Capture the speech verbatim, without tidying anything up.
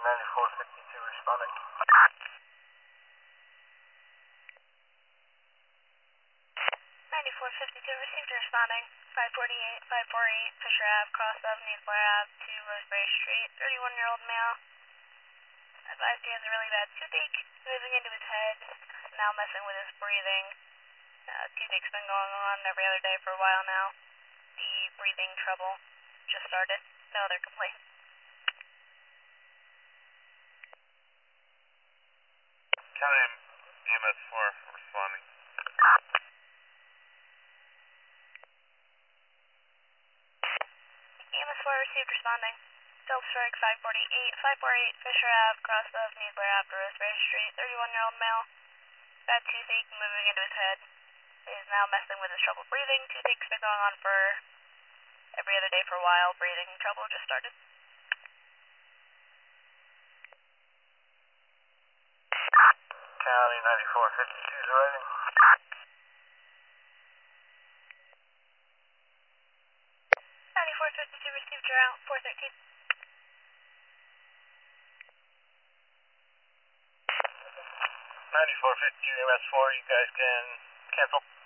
ninety-four fifty-two responding. ninety-four fifty-two received and responding. five forty-eight, five forty-eight Fisher Ave, Cross Avenue, Blair Ave to Roseberry Street. thirty-one-year-old male. Advised he has a really bad toothache, moving into his head, now messing with his breathing. Uh, toothache's been going on every other day for a while now. The breathing trouble just started. No other complaints. County E M S four responding. E M S four received responding. Delta Strike five forty-eight, five forty-eight Fisher Ave, Cross Avenue, Blair Ave to Roseberry Street. thirty-one-year-old male. Bad toothache moving into his head. Is now messing with his trouble breathing. Toothache's been going on for every other day for a while. Breathing trouble just started. County ninety-four fifty-two is arriving. ninety-four fifty-two received your out. four thirteen. ninety-four fifty-two E M S four, you guys can cancel.